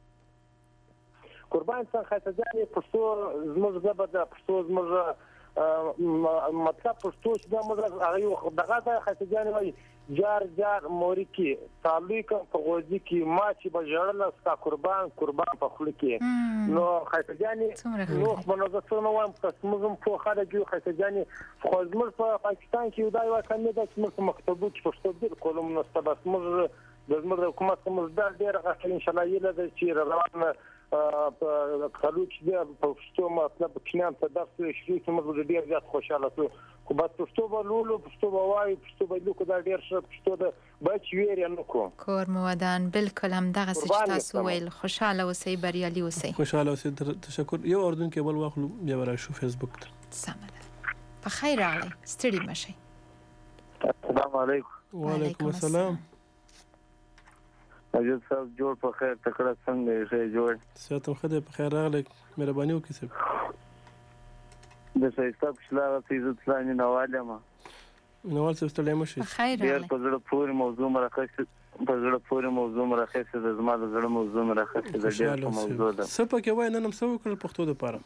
قربان ته خاطرجانې پښتو زموږ ژبه ده. پښتو زموږ مطلب پښتو چې دا موږ هغه دغه خاطرجانې وایي جار موري کې تعلق په غوځي کې ما چې بجړل ستا قربان په خپل کې نو خاطرجاني نو منظمه وایم تاسو موږ په خاله کې خاطرجاني خو زموږ په پاکستان کې دا یو کمی ده چې موږ مکتوب کې پښتو ډیر کولم نو تاسو موږ د زموږ حکومت موږ ډیر غوښتل ان شاء الله یله د چې روان په خلوچ دی په پښتو مطلب کینام په دغه شی چې موږ ډیر زیات خوشاله شو خو بس پښتو ولولو پښتو وایي پښتو ویلو کو دا ډیر ښه پښتو د بچ ویری نه کو کور مودان بالکل هم دغه څه تاسو ویل خوشاله اوسئ بریالي اوسئ خوشاله اوسئ تشکر یو اردن کې بل واخلو بیا ورشو فیسبوک ته سمه ده په خیر راغلی ستړي مشئ السلام علیکم وعلیکم السلام اجازه صاحب جوړ په خیر تکړه څنګه یې جوړ ساتم خدای په خیر راغلی مهرباني وکړئ صاحب د سیستم شلاغه عزت ثاني نواله ما نوال څه ستړی مشي خیر راغلی په زړه پورې موضوع مرخص د زما د زړه موضوع مرخص د ډېر موضوع ده څه پکې وای نن هم څه وکړل پښتو لپاره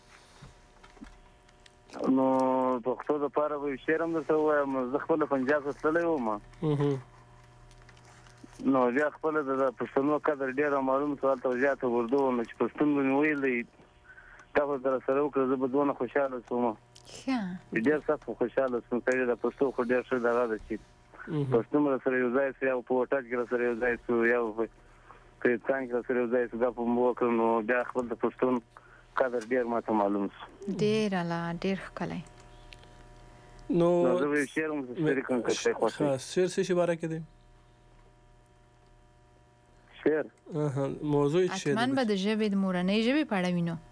نو پښتو لپاره به شعرم د څه وایم زه خپل پنجاب ته تللی وم نو بیا خپل د پښتنو قدر ډیر معلوم سوال توجیه ته ورده نو چې پښتون مې ویلې تاسو در سره وکړه زه به دونه خوشاله شوم ډیر سخت خوشاله شوم چې د پښتو خو ډیر ښه دغه ده چې پښتون سره یو ځای سي او په وټاک کې سره یو ځای سو یو په څنګه سره یو ځای سو د په مو وکړ نو بیا خپل د پښتون قدر ډیر ماته معلوم شو ډیر الا ډیر ښکلی نو زه به شعر هم شریکم کوي خو شعر څه شي باره کې دی شعر موضوع څه دی اتمن به د ژبې د مورنۍ ژبې په اړه وینو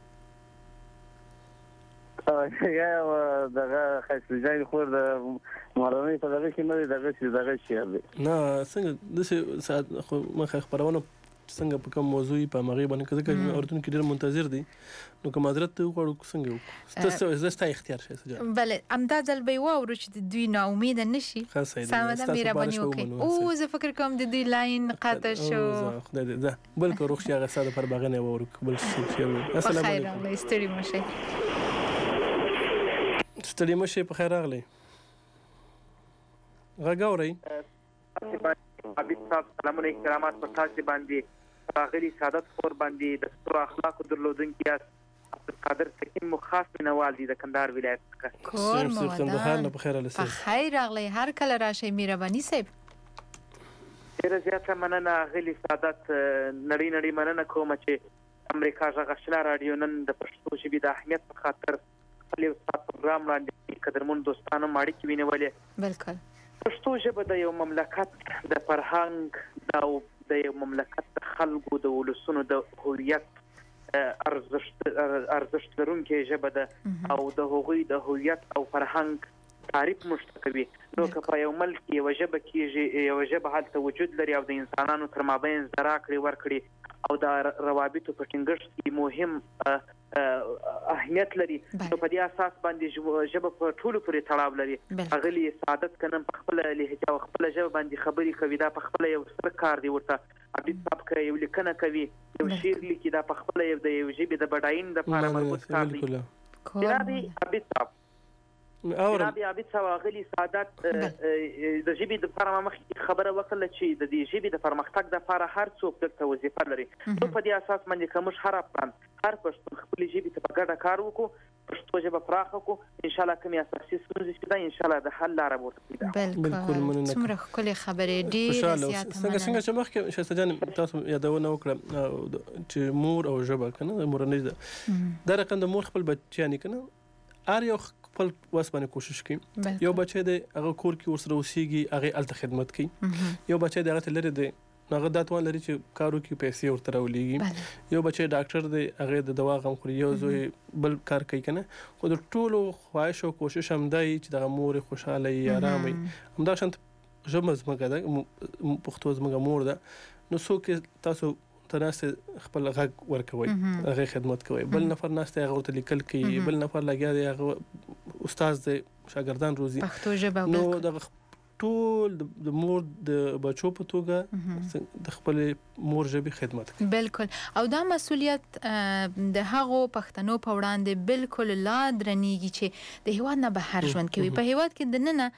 یا دغه خاصه خو د مورنۍ په دغه کې نه دغه شعر دی نه څنګه د ساعت خو مخ خبرونه څنګه په کوم موضوع په مغرب باندې ځکه اردن کې ډېر منتظر دي نو کوم حضرت ته وګورو څنګه تاسو اختیار شي بله امدادل به وورو چې دوی نا امید نشي سمه ده مهرباني وکړئ او زه فکر کوم د دوی لاین قطع شو خدای دې بلکې روغ شي هغه ساده پر باغنه وورو بل شي السلام علیکم ستړي مشه ستړي مشه په خیر راغلی غاوري حبیب صاحب سلامونه احترامات پر تاسو باندې راغلي سعادت خور باندې د ستر اخلاق درلودونکي عبدالقادر سکین مو خاص مینوال دي د کندهار ولایت څخه کور مودان په خیر راغلی هر کله راشي مهرباني صاحب ډیره زیاته مننه غلي سعادت نړۍ مننه کوم چې امریکا غږ آشنا رادیو نن د پښتو ژبې د اهمیت په خاطر خپل پروګرام وړاندې قدرمن دوستانو اړیکې ونیولې بالکل پښتو ژبه د یو مملکت د فرهنګ د یو مملکت د خلکو د ولسونو د هویت ارزښت لرونکې ژبه ده او د هغوی د هویت او فرهنګ تعریف مشتکوي نو که په یو ملک کې یو ژبه کېږي یو ژبه هلته وجود لري او د انسانانو تر مابین زده کړې ورکړي او د روابطو په ټینګښت کې مهم اهمیت لري نو په دې اساس باندې ژبه په ټولو پورې تړاو لري اغلی سعادت کنن په خپل لهجه او خپل ژبه باندې خبري کوي دا په خپل یو ستر کار دی ورته حبیب صاحب کوي یو لیکنه کوي یو شعر لیکي دا په خپل یو د یو ژبې د بډاین د لپاره مربوط کار دی جناب حبیب صاحب جناب حبیب صاحب غلی سعادت د ژبې د لپاره مخکې خبره وکړه چې د دې ژبې د پرمختګ لپاره هر څوک دلته وظیفه لري نو په دې اساس باندې کوم هر افغان هر پښتون خپل ژبې ته په ګډه کار وکړو پښتو ژبه پراخه کو ان شاء الله کوم اساسي ستونزې چې دا ان شاء الله د حل لاره ورته پیدا بالکل څومره ښکلې خبرې ډېرې زیاته څنګه چې مخکې شایسته جان تاسو یادونه وکړه چې مور او ژبه کنه مورنۍ ده دا رقم د مور خپل بچیانی کنه ار یو خپل واس باندې کوشش کوي یو بچی دی هغه کور کې ورسره اوسېږي هغه الته خدمت کوي یو بچی دی هغه لري دی هغه دا توان لري چې کارو کې پیسې ورته راولېږي یو بچی ډاکټر دی هغه د دوا غم خوري یو زوی بل کار کوي کنه خو د ټولو خواهش او کوشش هم دی چې د مور خوشاله وي آرام وي همدا شانت ژبه زموږ ده پښتو زموږ مور ده نو څوک تاسو تناسته خپل غږ ورکوي هغه خدمت کوي بل نفر ناسته هغه ورته لیکل کوي بل نفر لګیا دی هغه استاد دی شاګردان روزي پښتو ژبه نو د ټول د مور د بچو په توګه د خپل مور ژبې خدمت کوي بالکل او دا مسؤلیت د هغو پښتنو په وړاندې بالکل لا درنیږي چې د هیواد نه بهر ژوند کوي په هیواد کې د ننه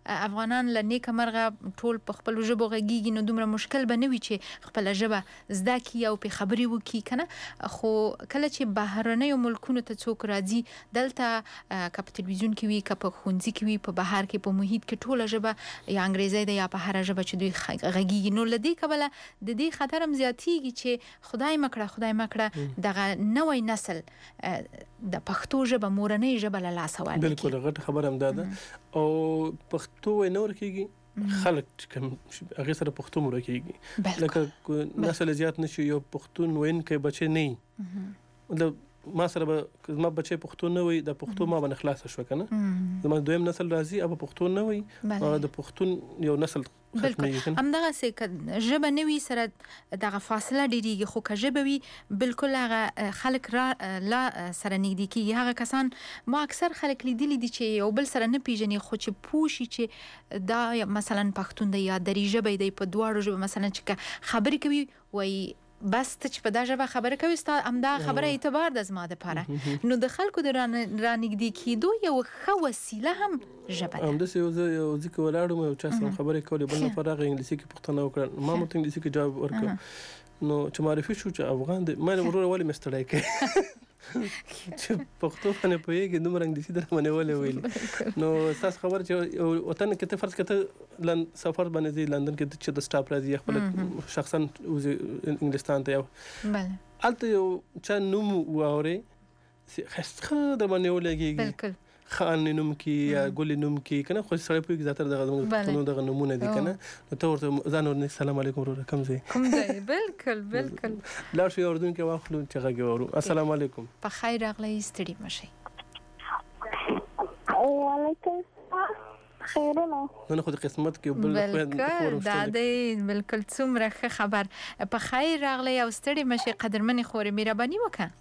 افغانان لنیک مرغه ټول په خپل ژبه غږیږي نو دومره مشکل به نه وي چې خپل ژبه زده کی او په خبري وکي کنه خو کله چې بهرنیو ملکونو ته څوک راځي دلته کپ تلویزیون کې وي کپ خونځي کې وي په بهر کې په محیط کې ټول ژبه یا انګریزي ده یا په هر ژبه چې دوی غږیږي نو لدی کبله د دې خطر هم زیاتیږي چې خدای مکړه دغه نوې نسل د پښتو ژبه مورنۍ ژبه له لاسه ورکړي بالکل غټ خبر هم ده او پښتو نور کېږي خلک کوم هغه سره پښتو مور کېږي لکه نسل زیات نشي یو پښتون وینکې بچي نه مطلب ما سره به ما بچي پښتو نه وي د پښتو ما باندې خلاص شو کنه زما دویم نسل راځي او پښتو نه وي او د پښتون یو نسل بالکل همدغه څه ژبه نوي سره دغه فاصله ډیریږي خو که ژبه وي بالکل هغه خلک را لا سره نږدې کیږي هغه کسان ما اکثر خلک لیدلي دي چې یو بل سره نه پیژني خو چې پوښي چې دا مثلا پښتون دی یا دري ژبه دی په دواړو ژبه مثلا چې خبرې کوي وای بس ته چې په دا ژبه خبره کوي ستا همدا خبره اعتبار د زما دپاره نو د خلکو د رانږدې کېدو یو ښه وسیله هم ژبه ده همداسې یو ځکه ولاړم یو چا سره خبرې کولې بل نفر راغی انګلیسي کې پوښتنه وکړه ما ورته انګلیسي کې جواب ورکړ نو چې معرفي شو چې افغان دی ما ورور ولې مستړی کوي چې پښتو باندې پوهېږي دومره انګلیسي در باندې ولې ویلي نو ستاسو خبر چې وطن کې ته فرض کړه سفر باندې ځي لندن کې چې د سټاپ راځي خپل شخصا انګلستان ته یو هلته یو چا نوم واورې ښایسته در باندې ولګېږي بالکل خان نوم کې یا ګل نوم کې کنه خو سړی پوهېږي زیاتره دغه پښتنو دغه نومونه دي کنه نو ته ورته ځان ورنه سلام علیکم وروره کوم ځای بالکل لاړ شو اردن کې واخلو چې غږ وورو السلام علیکم په خیر راغلی ستړي مشي وعلیکم خیرونه نو خو د قسمت کې بل دا دی بالکل څومره ښه خبر په خیر راغلی او ستړي مشي قدرمنې خورې مهرباني وکړه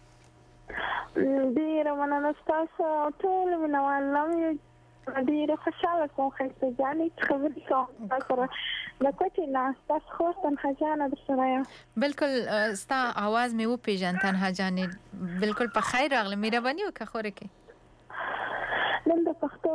ډیره مننه ستاسو ټول مینوالم ډیره خوشاله کوم ښایسته جانې چې خبرې کوم سره د کوټې نه ستاسو خور تنها جانه در سره یم بالکل ستا آواز مې وپېژند تنها جانې بالکل په خیر راغلی مهرباني وکړه خورې کې نن د پښتو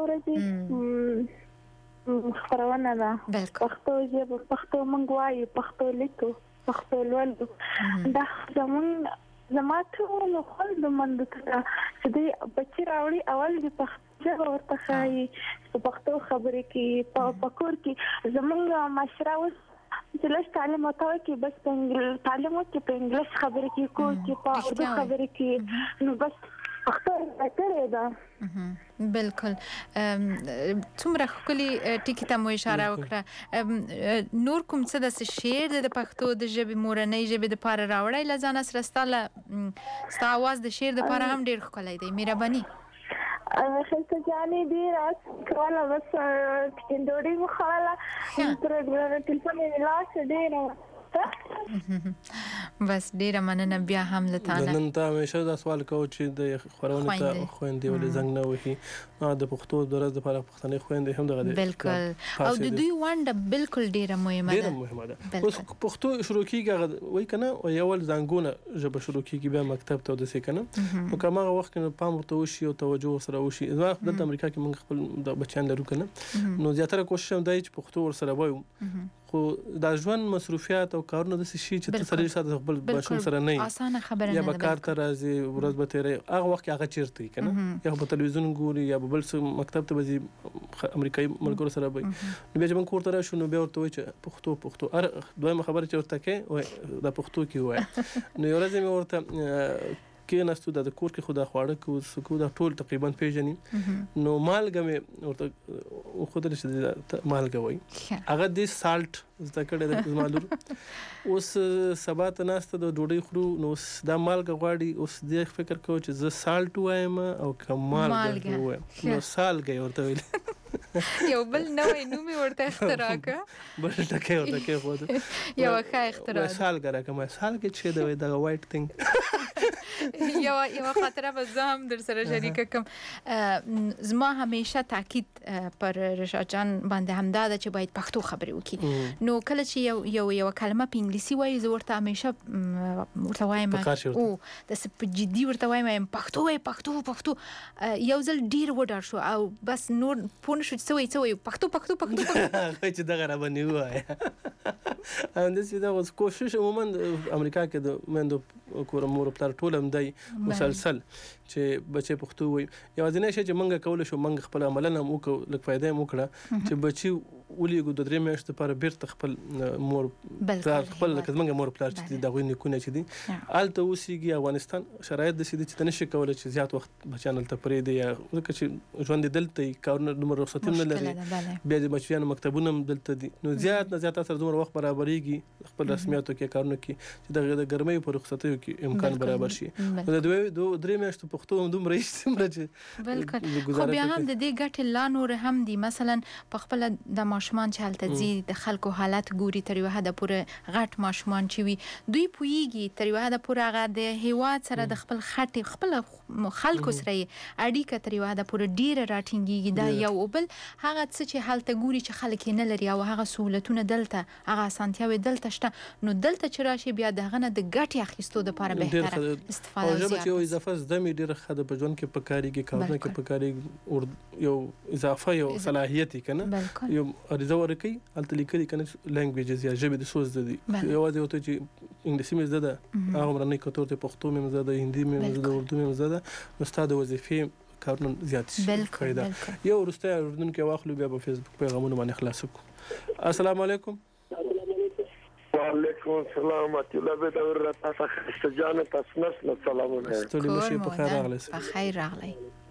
ورځې خپرونه ده پښتو ژبه پښتو موږ وایو پښتو لیکو پښتو لولو دا زموږ زما ټول خلک منډه ته چې د بچی راوړي اول د پښتو ژبه ورته ښایي په پښتو خبرې کې په کور کې زموږ مشره اوس چې لږ تعلیم وکړي کې بس په تعلیم وکړي په انګلیسي خبرې کې کور کې په اردو خبرې کې نو بس پښتو راکړې ده بالکل څومره ښکلي ټکي ته مو اشاره وکړه نور کوم څه د شعر د پښتو د ژبې مورنۍ ژبې دپاره راوړی له ځانه سره ستا اواز د شعر دپاره هم ډېر ښکلی دی مهرباني ښایسته جانې ډېره کوله بس ډوډۍ مو خوړله ټلیفون یې لاس ډېره بس ډیره مننه بیا هم لتانه نن ته همیشه دا سوال کوو چې د خبرونه ته خويندې ولې زنګ نه وهي د پښتو د ورځ لپاره پښتنې خويندې هم دغه بالکل او د دوی ونډه بالکل ډیره مهمه ده اوس پښتو شروع کیږي وای کنه او یو ځانګونه ژبه شروع کیږي بیا مکتب ته د سې کنه نو کومه وخت کې پام ورته وشي او توجه سره وشي زما د امریکا کې موږ خپل د بچیان لرو کنه نو زیاتره کوشش هم دی چې پښتو ور سره وایو خو دا ژوند مصروفیات او کارونه د شي چې ته سره سره خپل بچو سره نه اسانه خبره نه یا به کار ته راځي ورځ به تیرې هغه وخت هغه چیرته کنه یا په تلویزیون ګوري یا بل څه مکتب ته وځي امریکایي ملګرو سره وي نو بیا چې موږ کوړه راشو نو بیا ورته وایي چې پښتو ار دویمه خبره چې ورته کې د پښتو کې وای نو یو ورځ مې ورته کې نستو د کور کې خدا خواړه کو سکو دا ټول تقریبا پیژني نو مالګه مې ورته خو درې چې مالګه وای هغه د سالت زده کړې د زمالور اوس سبا ته ناسته د ډوډۍ خورو نو دا مالګه غواړي اوس دې فکر کوم چې ز سالت وایم او کمالګه وایم نو سالګه ورته ویل یو بل نوې نوم ورته اختراع کړ بل ټکه ورته کې خو یو ښه اختراع سالګه راکمه سالګه چې دا د وایټ ثینګ یو خاطره به زم در سره شریک کوم زما همیشه تاکید پر رشاد جان باندې همدا ده چې باید پښتو خبرې وکړي نو کله چې یو کلمه په انګلیسي وایي زه ورته همیشه ورته وایم او د په جدي ورته وایم پښتو وای پښتو یو ځل ډیر وډار شو او بس نور پوه پونه شو څه وي پښتو چې دغه را باندې وایي همداسې دا اوس کوشش عموما امریکا کې د میندو کور مور پلار ټول هم دی مسلسل چې بچي پښتو وي یوازینی شی چې موږ کولی شو موږ خپل عملاً هم وکړو لږ فایده هم وکړه چې بچي ولیږو د 3 میاشتو لپاره بیرته خپل مور پلار خپل لکه زموږ مور پلار چې د هغوی نیکونه چې دي هلته اوسېږي افغانستان شرایط داسې دي چې ته نشي کولی چې زیات وخت بچیان هلته پرېږدي یا ځکه چې ژوند یې دلته وي کارونه دومره رخصتي هم نه لري بیا د بچیانو مکتبونه هم دلته دي نو زیات نه زیات سره دومره وخت برابرېږي خپل رسمیاتو کې کارونه کې چې د ګرمۍ په رخصتیو کې امکان برابر شي نو د 2-3 میاشتو پښتو هم دومره څومره چې بالکل خو بیا هم د دې ګټې لا نور هم دي مثلا په خپل د ماشومان چې هلته ځي د خلکو حالت ګوري تر یوه حده پورې غټ ماشومان چې وي دوی پوهیږي تر یوه حده پورې هغه د هیواد سره د خپل خټې خپل خلکو سره اړیکه تر یوه حده پورې ډیره راټینګېږي دا یو او بل هغه څه چې هلته ګوري چې خلک یې نه لري او هغه سهولتونه دلته هغه اسانتیاوې دلته شته نو دلته چې راشي بیا د هغه نه د ګټې اخیستو دپاره بهتره استفاده ژبه چې یو اضافه زده مې ډېره ښه ده په ژوند کې پکارېږي کارونه کې پکارېږي یو اضافه یو صلاحیت یې که نه یو عریضه ورکوي هلته لیکلي که نه لینګویجز یا ژبې د څو زده دي یوازې ورته چې انګلیسي مې زده ده هغه مرنۍ که ته پښتو مې زده ده هندي مې زده ده اردو مې زده ده نو ستا د وظیفې کارونه زیات شي یو وروستی اورېدونکی واخلو بیا به فیسبوک پیغامونه باندې خلاص کړو السلام علیکم وعلیکم السلام ورحمۃ اللہ وبرکاتہ تاسو خسته جان تاسو نه سلامونه ستړي مشي په خیر راغلی په خیر راغلی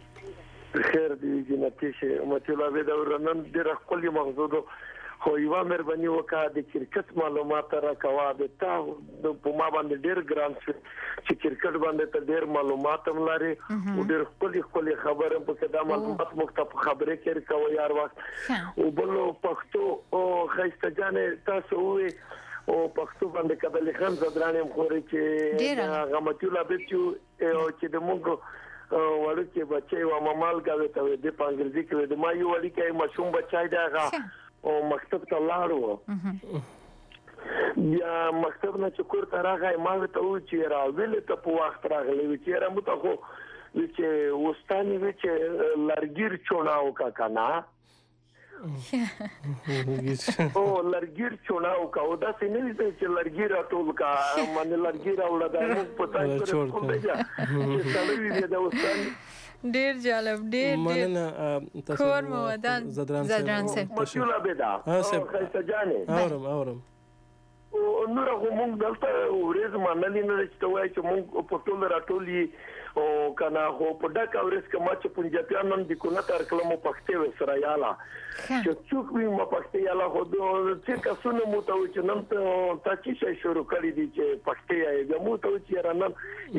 خیر دی جنتی شه متلا وبرکاتہ نن ډېر خپل مغزو خو یو مهرباني وکړه د کرکټ معلومات راکوا د تا په ما باندې ډېر ګران چې کرکټ باندې ته ډېر معلومات هم لري او ډېر خپل خبره په کدا معلومات مختلف خبرې کوي کوي هر وخت او بل پښتو او خسته جان تاسو وي او پښتو باندې کبل خان زدرانم خوري چې غمتولا بچو چې د موږ ورته بچي و مامال غوي ته د پنځګرځي کې د ما یو وړي کې مشوم بچای داغه او مکتب ته لاړو یا مکتب نه چې کور ته راغی ما ته و چې راویل ته په وخت راغلی چې را مو ته خو چې وستاني و چې لرګیر چوناو کا کنه او لرګیر چوناو کا او دا څنګه چې لرګیر ټول کا باندې لرګیر اولاد په تاسو سره کوم دی چې سړی دې دا وستاني ډیر جالب ډیر کور مو ودان زدران سه مشولا بدا خسته جانې اورم نور هم دلته ورځ منلې نه چې وای چې مونږ په ټول راټولي او کنه هو په ډک اورس کما چې پنځپیان نن د کو نه تر کلمو پښتو وسره یالا چې څوک وي ما پښتو یالا خو چې کسونه مو ته چې نن ته چې شروع کړی دي چې پښتو یې مو ته چې رانم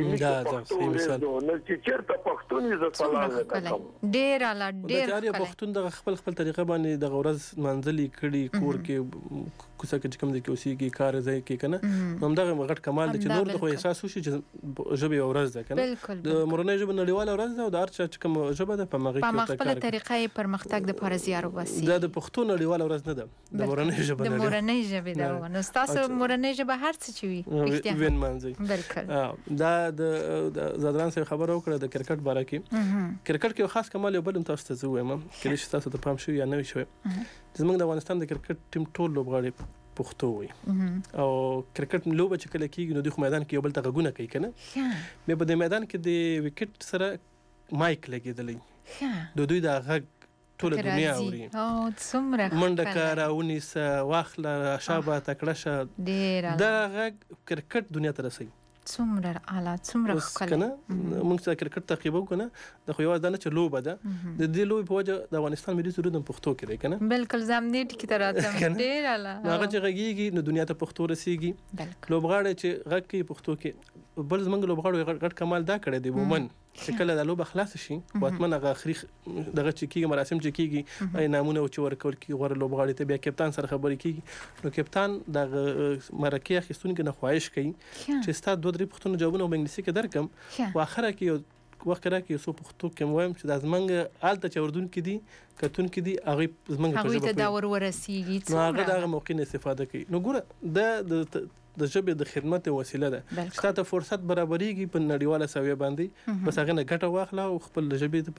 نو چې چیرته پښتون یې زړه ډیر اعلی ډیر پښتون د خپل طریقه باندې د غورز منځلي کړي کور کې کوڅه کې کوم دي کې اوسېږي کار ځای کې کنه هم دغه غټ کمال دي چې نور د خو احساس وشي چې ژبه ورځ ده کنه د مورنۍ ژبه نړیواله ورځ ده او د هر چا چې کوم ژبه ده په مغه کې په خپل طریقې پرمختګ د پرزیار وباسي دا د پښتو نړیواله ورځ نه ده د مورنۍ ژبه د مورنۍ ژبه ده نو تاسو مورنۍ ژبه هر څه چوي وین منځي بالکل دا د زدران سره خبرو کړه د کرکټ باره کې کرکټ کې خاص کمال یو بل تاسو ته زویم کله چې تاسو ته پام شو یا نه شوی زموږ د افغانستان د کرکټ ټیم ټول لوبغاړي پښتو وي او کرکټ لوبه چې کله کیږي نو د میدان کې یو بل ته غږونه کوي کنه مې په دې میدان کې د وکټ سره مایک لګیدلی د دوی د غږ ټول دنیا اوري او څومره منډه کاراونی سه واخله شابه تکړه دا غږ کرکټ دنیا ته رسي څومره اعلی څومره کنه موږ چې کرکټ تعقیبو کنه د خو یو ځانه چې لوبه ده د دې لوبې په وجه د افغانستان ملي سرود پښتو کې دی کنه بالکل زمنیټ کی طرح ته ډیر اعلی هغه چې غږیږي نو دنیا ته پښتو رسیږي لوبغاړي چې غږ کوي پښتو کې بل زمنګ لوبغاړو غټ کمال دا کړی دی ومن چې کله د لوبه خلاص شي واتمن هغه اخري دغه چې کیږي مراسم چې کیږي ای نامونه او چې ورکول کی غوړ لوبغاړي ته بیا کپتان سره خبرې کیږي نو کپتان د مرکه اخیستونکو نه خواهش کوي چې ستا 2-3 پښتون جوابونه په انګلیسي کې درکم واخره کې وخت راکې سو پښتو کې وایم چې د زمنګ آلته چوردون کې دي کتون کې دي هغه زمنګ په ژبه دا ورسیږي نو هغه دغه موقع نه استفاده کوي نو ګوره د ژبې د خدمت وسیله ده چې تاسو فرصت برابرېږي په نړیواله سویه باندې بس هغه نه ګټه واخله او خپل ژبې لپاره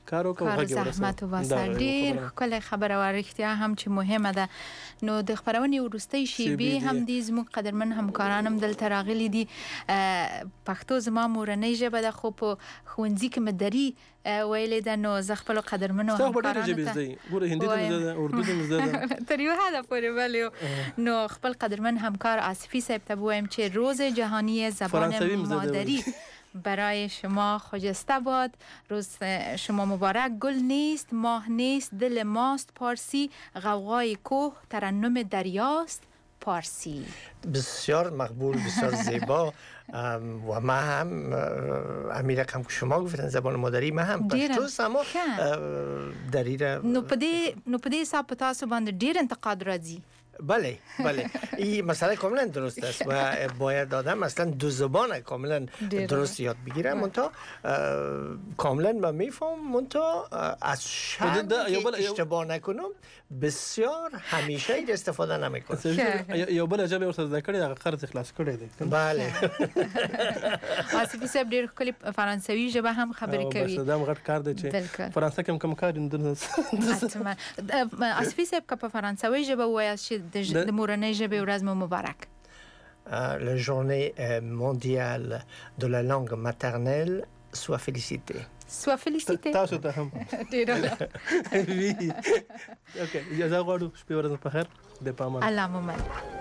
کار وکړو زحمت وباسه. ډیر ښکلی خبره وه، رښتیا هم چې مهمه ده. نو د خپرونې وروستۍ شیبې هم دي، زموږ قدرمن همکاران هم دلته راغلي دي. پښتو زما مورنۍ ژبه ده، خو په ښوونځي کې مدري ویلې ده، نو زه خپلو قدرمنو همکارانو ته ګوره هندي دې زده، اردو دې زده، تر یو حده پورې ولیو. نو خپل قدرمن همکار آصفی صاحب ته بگویم که روز جهانی زبان مادری برای شما خجسته باد. روز شما مبارک. گل نیست، ماه نیست، دل ماست پارسی، غوغای کوه ترنم دریاست پارسی. بسیار مقبول، بسیار زیبا. و ما هم همین رقم که شما گفتن زبان مادری، ما هم پشتوست، اما دریره نو پدې حساب په تاسو باندې ډیر انتقاد راځي. بله این مسئله کاملا درست است و باید آدم مثلا دو زبان کاملا درست یاد بگیره. منتها کاملا من میفهم، منتها از شرط اشتباه نکنم بسیار همیشه این استفاده نمیکنم. یو بل ژبه ورته زده کړې هغه قرض خلاص کړی دی. بله. آصفی صاحب ډیر ښکلي فرانسوي ژبه هم خبرې کوي. بس دا هم غټ کار دی چې فرانسه کې هم کار نه. آصفی صاحب که په فرانسوي ژبه ووایاست چې د مورنۍ ژبې ورځ مو مبارک. La journée mondiale de la langue maternelle soit félicitée. Soit félicité. تاسو ته هم ډیر وی. اوکې، اجازه غواړو، شپې ورځ په خیر، د پامان. الله مومن.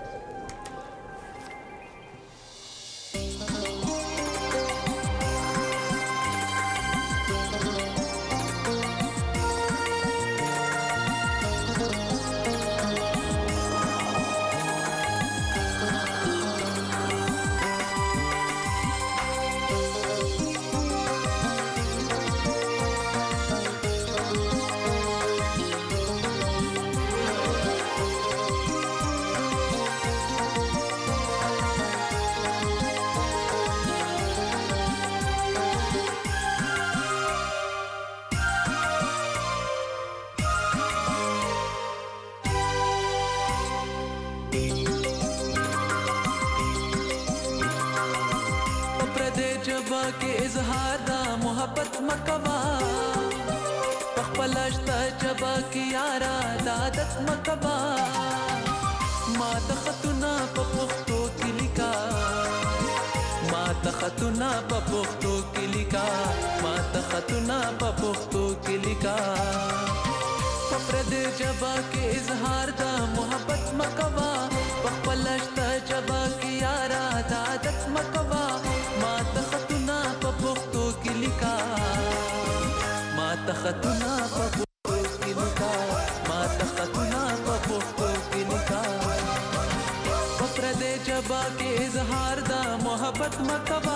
के इजहार दा मोहब्बत मकवा पखपलश्ता जबा की यारा दादत मकवा ما تختنا پپختو کلیکا ما تختنا پپختو کلیکا ما تختنا پپختو کلیکا پپرد جبا کے اظہار دا محبت مکوا پخپلشتا جبا کی یارا عادت مکوا ما تختنا پپختو کلیکا ما تختنا پپختو کلیکا ما تختنا پپختو کلیکا پپرد جبا کے اظہار دا محبت مکوا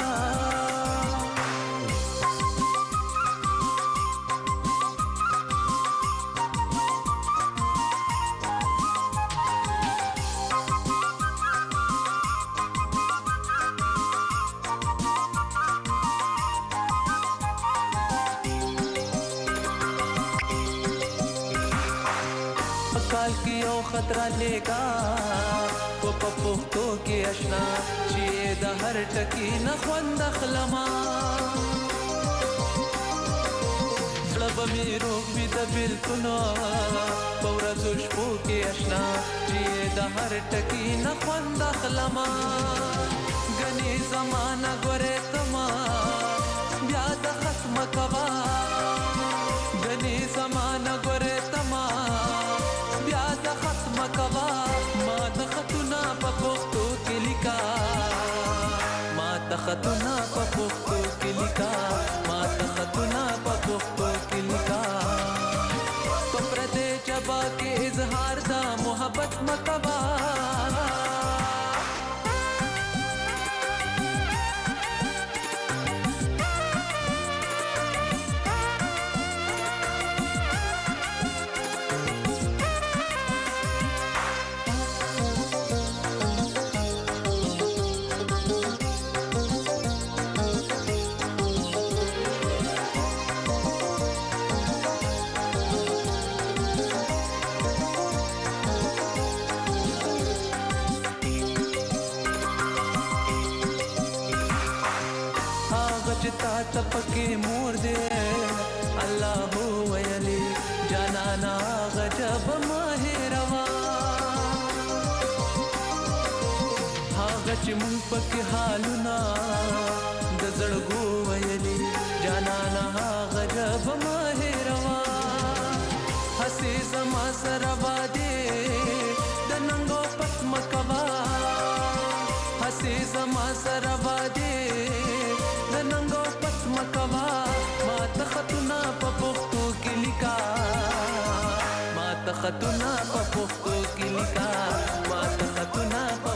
خطرہ لے گا وہ پپختو کے اشنا چیئے دا ہر ٹکی نخوند اخلما زڑب میں روک بھی دا بالکنو پورا زشبو کے اشنا چیئے دا ہر ٹکی نخوند اخلما گنی زمانہ گورے تما بیاد ختم کوا گنی زمانہ گورے تما بیاد ختم کوا ما تختنا پپختو کلیکا ما تختنا پپختو کلیکا ما تختنا پپختو کلیکا پپرد جبا کے اظہار دا محبت مکوا تپکے مور دے الله ویلی جانانا غجب ماهروا هاغه چې مونږ پکې حالونه د زړګو ویلی جانانا غجب ماهروا هسې زما سره باندې د ننګو پټ مکوا هسې زما سره باندې د ننګو پټ مکوا ما ته خطونه په پښتو کې لیکا ما ته خطونه په پښتو کې لیکا ما ته خطونه په